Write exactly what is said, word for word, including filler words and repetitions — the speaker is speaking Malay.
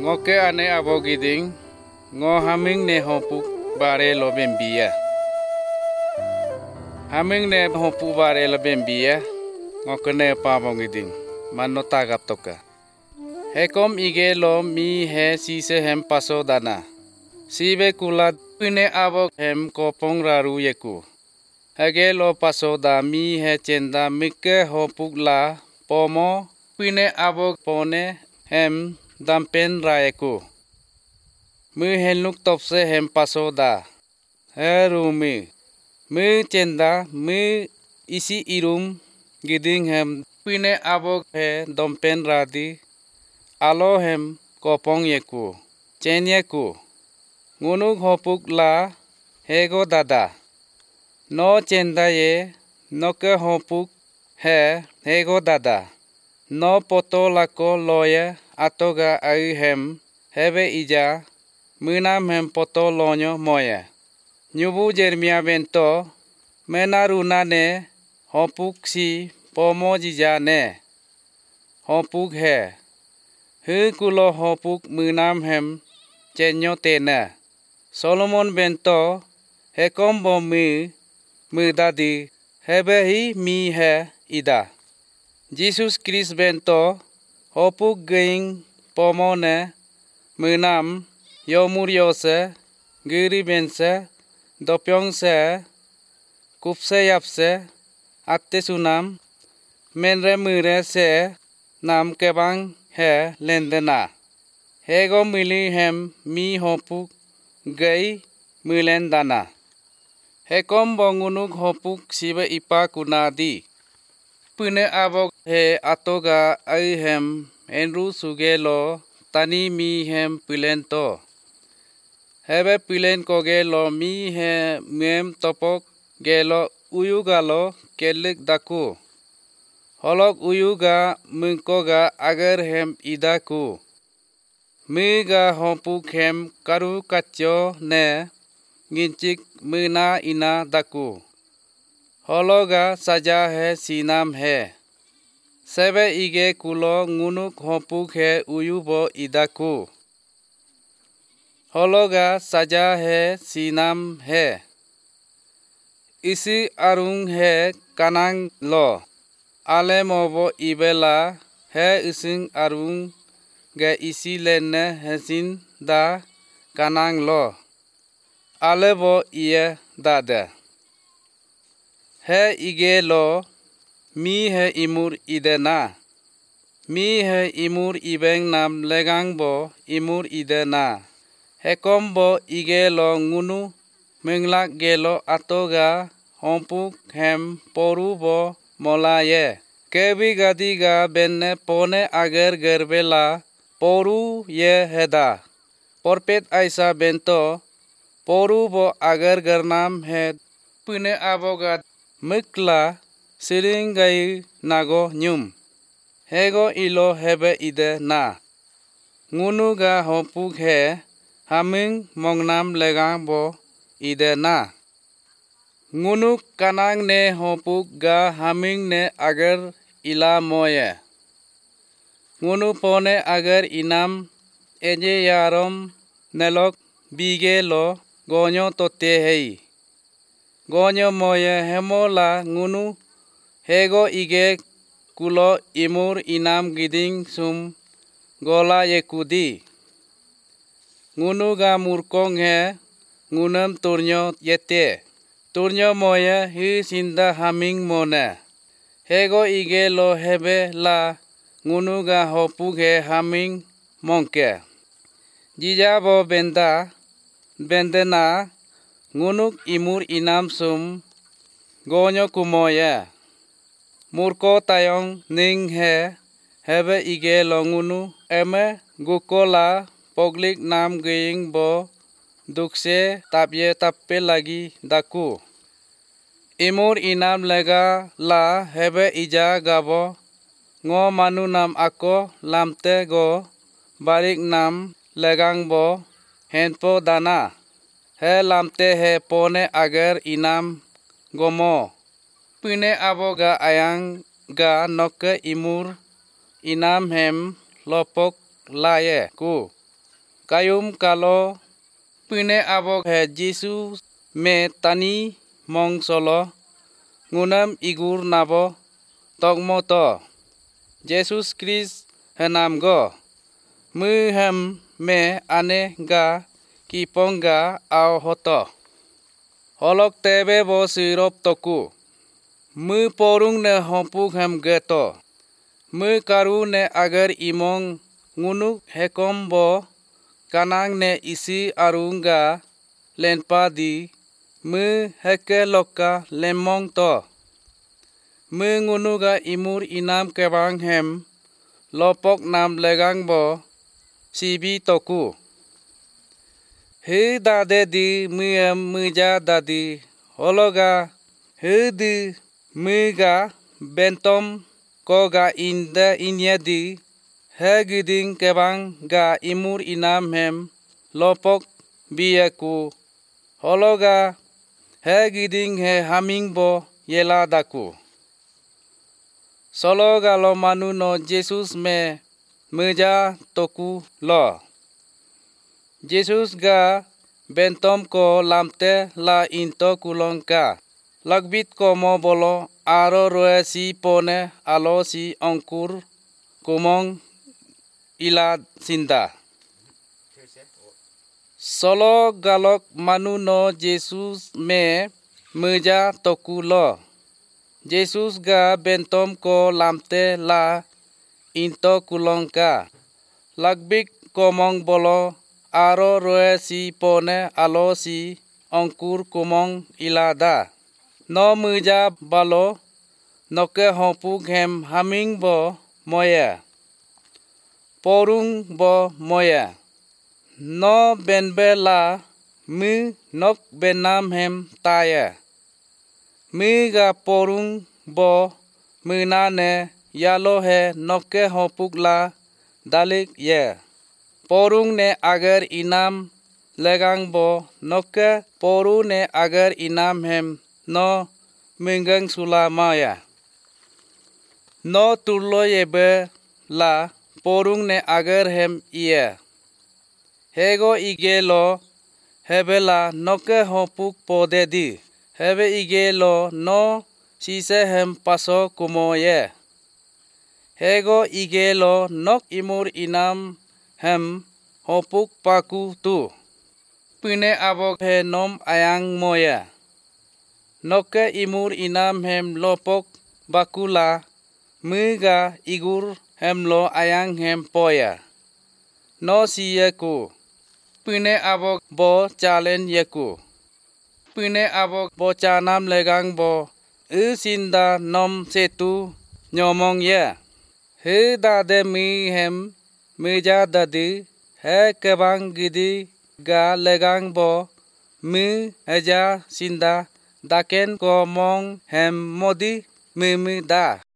ngoke ane abo giding ngo haming ne hopuk bare lo bembia haming ne hopu bare lo bembia ngoke ne pa bong giding mano tagap toka hekom ige lo mi he si se hem paso dana sibe kulat pine abo hem kopong raru yeku hage lo paso da mi he chenda mikke hopuk la pomo pine abo pone hem dampen rayeku mu henluk topse hem paso da herumi mu chenda mu isi irum giding hem pine abo he dampen radi alo hem kopong yeku chen yeku ngunuk hopuk la hego dada no chenda ye noke hopuk he hego dada no poto lako loye atoga ai hem hebe ija munam hem poto lonyo moya nyubu jermia bento menaruna ne hopuk si pomo jija ne hopuk he hu kulo hopuk munam hem chenyo tena Solomon bento hekom bo mu mu dadi hebe hi mi he ida Jesus Christ bento hopuk ging pomone munam yomuryose giri bense dopyongse kupse yapse atte sunam menre mure se nam kebang he lendena hego mili hem mi hopuk gai milen dana hekom bongunuk hopuk sibe ipa kunadi pune abok he atoga ai hem enru sugelo tani mi hem pilento hebe pilen kogelo mi he mem topok gelo uyugalo kelik daku holok uyuga mungkoga agar hem idaku miga hopuk hem karu kacho ne nginchik muna ina daku hologa saja he sinam he sebe ige kulo ngunuk hopuk he uyubo idaku hologa saja he sinam he isi arung he kanang lo ale mobo ibela he ising arung ge isi lenne hesin da kanang lo alebo iye dada he ige lo mi he imur idena mi he imur ibeng nam legang bo imur idena hekom bo ige lo ngunu menglak gelo atoga hompuk hem poru bo molaye kebi gadiga benne pone agar gerbela poru ye heda porpet aisa bento poru bo agar gernam he pune aboga mukla siringai nago nyum hego ilo hebe ide na ngunuga hopuk he haming mongnam legang bo ide na ngunuk kanang ne hopuk ga haming ne agar ila moye ngunu pone agar inam eje yarom nelok bige lo gonyo tote hei gonyo moye hemola ngunu hego ige kulo imur inam giding sum gola yekudi ngunu ga murkong he ngunam turnyo yete turnyo moye hi sinda haming mone hego ige lo hebe la ngunu ga hopuk he haming monke jija bo benda bendena ngunuk imur inam sum gonyo kumoye murko tayong ning he hebe ige lo ngunu eme gukola poglik nam ging bo dukse tapye tappe lagi daku imur inam lega la hebe ija gabo ngo manu nam ako lamte go barik nam legang bo henpo dana he lamte he pone agar inam gomo pine aboga ayang ga noke imur inam hem lopok laye ku kayum kalo pune abok he Jesus me tani mong solo ngunam igur nabo tokmo to Jesus Christ henam go mu hem me ane ga kipong ga au hoto holok tebe bo sirop toku mu porung ne hompuk hem geto mu karu ne agar imong ngunuk hekom bo kanang ne isi arunga lenpa di mu heke loka lemong to mu ngunuga imur inam kebang hem lopok nam legang bo sibi toku he dade di muyam muja dadi hologa he di muga bentom koga inda inyadi he giding kebang ga imur inam hem lopok biyaku hologa he giding he haming bo yela daku solo galo manu no Jesus me muja toku lo Jesus ga bentom ko lamte la into kulongka lagbit ko mo bolo aro roe si pone alo si angkur kumong ila sinda solo galok manu no Jesus me muja toku lo Jesus ga bentom ko lamte la into kulongka lagbik komong bolo aro roe si pone alo si angkur kumong ilada no muja balo noke hompuk hem haming bo moya porung bo moya no benbela mu nok benam hem taya mu ga porung bo munane yalo he noke hompuk la dalik ye porung ne agar inam legang bo noke poru ne agar inam hem no minggang sulamaya no turlo yebe la porung ne agar hem iya hego igelo hebela noke hopuk pode di hebe igelo no sise hem paso kumoye hego igelo nok imur inam hem hopuk paku tu pune abok he nom ayang moya noke imur inam hem lopok bakula muga igur hem lo ayang hem poya no siyeku pune abok bo chalen yeku pune abok bo chanam legang bo usinda nom setu nyomong ye he dade mi hem muja dadi he kebang gidi ga legang bo mu eja sinda daken ko mong hem modi mimi da